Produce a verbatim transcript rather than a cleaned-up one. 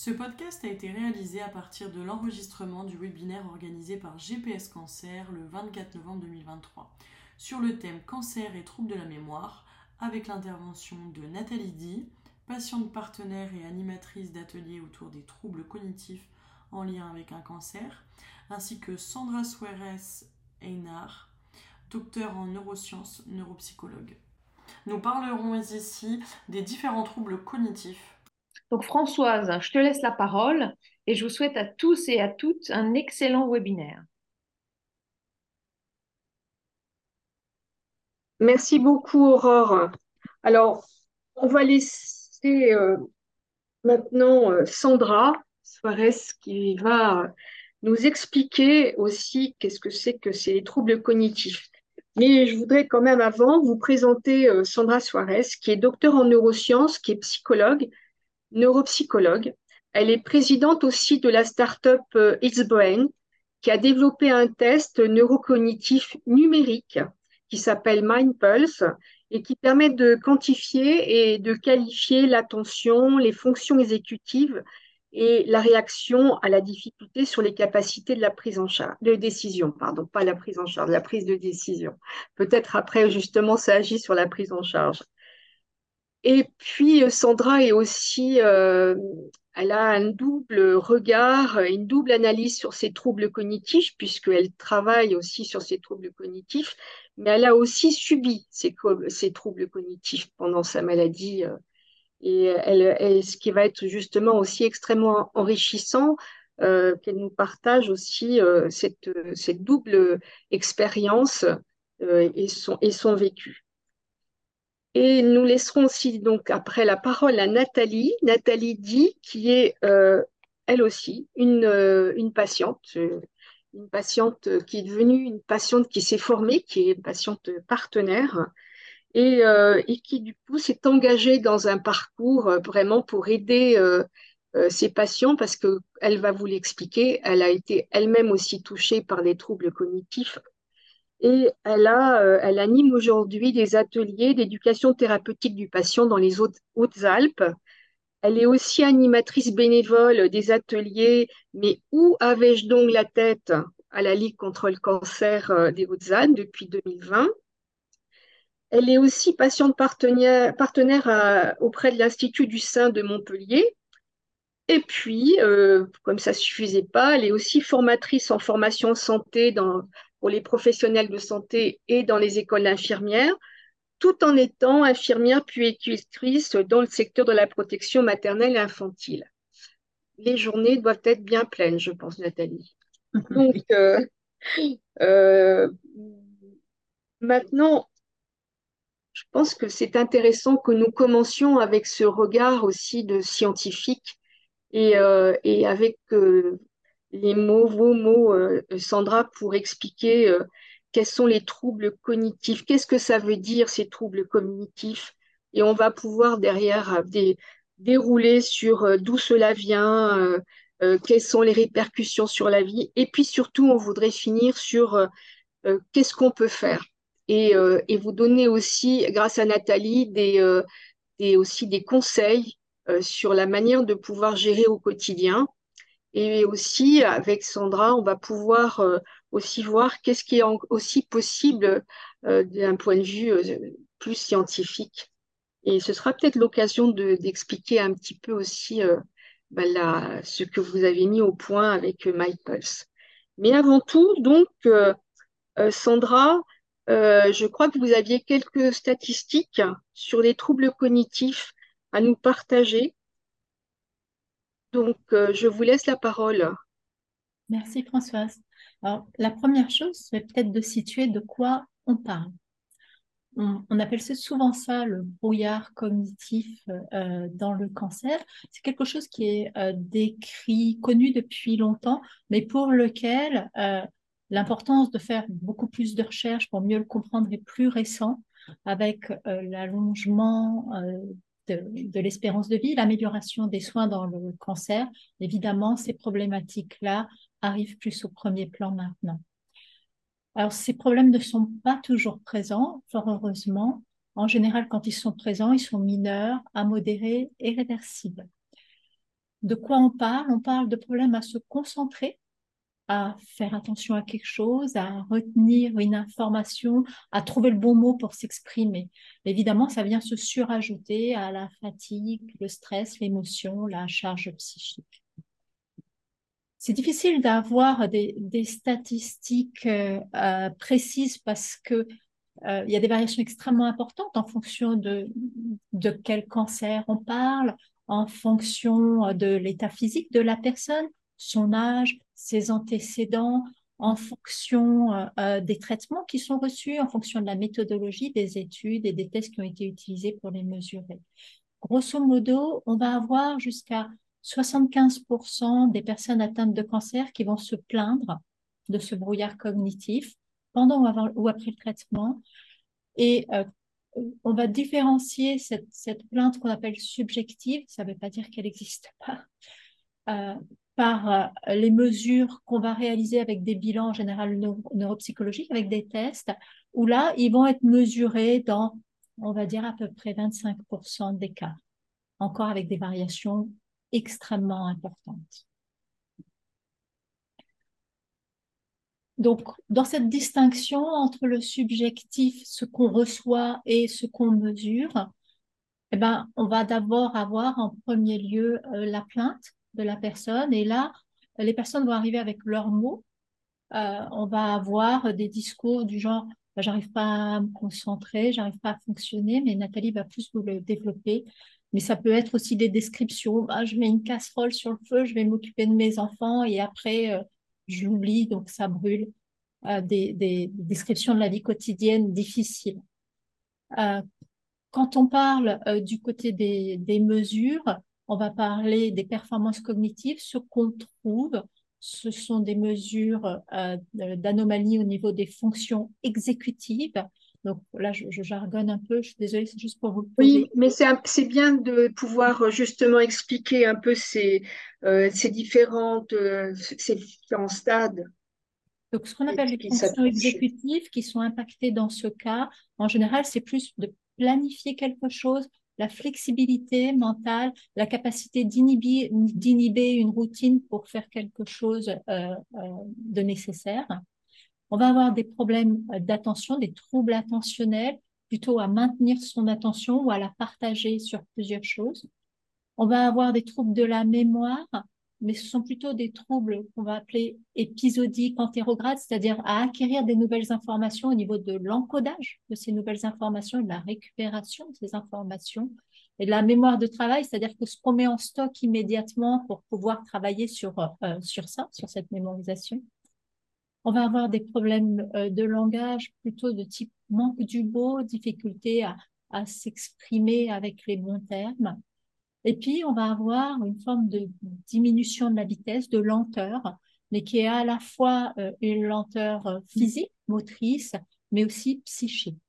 Ce podcast a été réalisé à partir de l'enregistrement du webinaire organisé par G P S Cancer le vingt-quatre novembre deux mille vingt-trois sur le thème Cancer et troubles de la mémoire avec l'intervention de Nathalie Di, patiente partenaire et animatrice d'ateliers autour des troubles cognitifs en lien avec un cancer, ainsi que Sandra Suarez Einar, docteur en neurosciences, neuropsychologue. Nous parlerons ici des différents troubles cognitifs. Donc Françoise, je te laisse la parole et je vous souhaite à tous et à toutes un excellent webinaire. Merci beaucoup, Aurore. Alors, on va laisser euh, maintenant euh, Sandra Suarez qui va nous expliquer aussi qu'est-ce que c'est que ces troubles cognitifs. Mais je voudrais quand même avant vous présenter euh, Sandra Suarez, qui est docteur en neurosciences, qui est psychologue, neuropsychologue. Elle est présidente aussi de la start-up euh, It's Brain, qui a développé un test neurocognitif numérique qui s'appelle MindPulse et qui permet de quantifier et de qualifier l'attention, les fonctions exécutives et la réaction à la difficulté sur les capacités de la prise en charge, de décision, pardon, pas la prise en charge, la prise de décision. Peut-être après, justement, ça agit sur la prise en charge. Et puis, Sandra est aussi, euh, elle a un double regard, une double analyse sur ses troubles cognitifs, puisqu'elle travaille aussi sur ses troubles cognitifs, mais elle a aussi subi ces, ces troubles cognitifs pendant sa maladie. euh, Et elle, elle- ce qui va être justement aussi extrêmement enrichissant, euh, qu'elle nous partage aussi euh, cette, cette double expérience euh, et son, et son vécu. Et nous laisserons aussi donc après la parole à Nathalie, Nathalie Di, qui est euh, elle aussi une, euh, une patiente, euh, une patiente qui est devenue une patiente qui s'est formée, qui est une patiente partenaire et, euh, et qui du coup s'est engagée dans un parcours euh, vraiment pour aider euh, euh, ses patients parce que elle va vous l'expliquer, elle a été elle-même aussi touchée par les troubles cognitifs et elle a, euh, elle anime aujourd'hui des ateliers d'éducation thérapeutique du patient dans les Hautes- Hautes-Alpes. Elle est aussi animatrice bénévole des ateliers Mais où avais-je donc la tête à la Ligue contre le cancer euh, des Hautes-Alpes depuis deux mille vingt. Elle est aussi patiente partenaire, partenaire à- auprès de l'Institut du sein de Montpellier. Et puis, euh, comme ça ne suffisait pas, elle est aussi formatrice en formation santé dans, pour les professionnels de santé et dans les écoles d'infirmières, tout en étant infirmière puéricultrice dans le secteur de la protection maternelle et infantile. Les journées doivent être bien pleines, je pense, Nathalie. Donc, euh, euh, maintenant, je pense que c'est intéressant que nous commencions avec ce regard aussi de scientifique et, euh, et avec euh, les mots, vos mots, euh, Sandra, pour expliquer euh, quels sont les troubles cognitifs, qu'est-ce que ça veut dire ces troubles cognitifs, et on va pouvoir derrière euh, dé- dérouler sur euh, d'où cela vient, euh, euh, quelles sont les répercussions sur la vie, et puis surtout, on voudrait finir sur euh, euh, qu'est-ce qu'on peut faire, et, euh, et vous donner aussi, grâce à Nathalie, des, euh, des, aussi des conseils euh, sur la manière de pouvoir gérer au quotidien et aussi, avec Sandra, on va pouvoir euh, aussi voir qu'est-ce qui est en- aussi possible euh, d'un point de vue euh, plus scientifique. Et ce sera peut-être l'occasion de- d'expliquer un petit peu aussi euh, ben, la- ce que vous avez mis au point avec euh, MyPulse. Mais avant tout, donc, euh, euh, Sandra, euh, je crois que vous aviez quelques statistiques sur les troubles cognitifs à nous partager. Donc, euh, je vous laisse la parole. Merci Françoise. Alors, la première chose, c'est peut-être de situer de quoi on parle. On, on appelle ça- souvent ça le brouillard cognitif euh, dans le cancer. C'est quelque chose qui est euh, décrit, connu depuis longtemps, mais pour lequel euh, l'importance de faire beaucoup plus de recherches pour mieux le comprendre est plus récent, avec euh, l'allongement euh, de, de l'espérance de vie, l'amélioration des soins dans le cancer. Évidemment, ces problématiques-là arrivent plus au premier plan maintenant. Alors, ces problèmes ne sont pas toujours présents, fort heureusement. En général, quand ils sont présents, ils sont mineurs, à modérés et réversibles. de quoi on parle? On parle de problèmes à se concentrer, à faire attention à quelque chose, à retenir une information, à trouver le bon mot pour s'exprimer. Évidemment, ça vient se surajouter à la fatigue, le stress, l'émotion, la charge psychique. C'est difficile d'avoir des, des statistiques euh, euh, précises parce que euh, il y a des variations extrêmement importantes en fonction de, de quel cancer on parle, en fonction de l'état physique de la personne, son âge, ses antécédents, en fonction euh, euh, des traitements qui sont reçus, en fonction de la méthodologie des études et des tests qui ont été utilisés pour les mesurer. Grosso modo, on va avoir jusqu'à soixante-quinze pour cent des personnes atteintes de cancer qui vont se plaindre de ce brouillard cognitif pendant ou, avant, ou après le traitement. Et euh, on va différencier cette, cette plainte qu'on appelle subjective, ça ne veut pas dire qu'elle n'existe pas, euh, par euh, les mesures qu'on va réaliser avec des bilans en général neuro neuropsychologiques, avec des tests, où là, ils vont être mesurés dans, on va dire, à peu près vingt-cinq pour cent des cas, encore avec des variations extrêmement importantes. Donc, dans cette distinction entre le subjectif, ce qu'on reçoit et ce qu'on mesure, eh ben, on va d'abord avoir en premier lieu euh, la plainte de la personne. Et là, les personnes vont arriver avec leurs mots. Euh, on va avoir des discours du genre bah, « j'arrive pas à me concentrer, j'arrive pas à fonctionner », mais Nathalie va plus vous le développer. Mais ça peut être aussi des descriptions. Bah, je mets une casserole sur le feu, je vais m'occuper de mes enfants et après, euh, je l'oublie, donc ça brûle. Euh, des, des descriptions de la vie quotidienne difficiles. Euh, quand on parle euh, du côté des, des mesures, on va parler des performances cognitives. Ce qu'on trouve, ce sont des mesures euh, d'anomalies au niveau des fonctions exécutives. Donc là, je, je jargonne un peu, je suis désolée, c'est juste pour vous le poser. Oui, mais c'est bien de pouvoir euh, justement expliquer un peu ces, euh, ces différentes, euh, ces différents stades Donc, ce qu'on appelle les qui fonctions s'approchent. exécutives qui sont impactées dans ce cas, en général, c'est plus de planifier quelque chose, la flexibilité mentale, la capacité d'inhiber d'inhiber une routine pour faire quelque chose euh, euh, de nécessaire. On va avoir des problèmes d'attention, des troubles attentionnels, plutôt à maintenir son attention ou à la partager sur plusieurs choses. On va avoir des troubles de la mémoire, mais ce sont plutôt des troubles qu'on va appeler épisodiques, antérogrades, c'est-à-dire à acquérir des nouvelles informations au niveau de l'encodage de ces nouvelles informations, de la récupération de ces informations et de la mémoire de travail, c'est-à-dire que ce qu'on met en stock immédiatement pour pouvoir travailler sur, euh, sur ça, sur cette mémorisation. On va avoir des problèmes euh, de langage plutôt de type manque du mot, difficulté à, à s'exprimer avec les bons termes. Et puis, on va avoir une forme de diminution de la vitesse, de lenteur, mais qui est à la fois euh, une lenteur euh, physique, motrice, mais aussi psychique.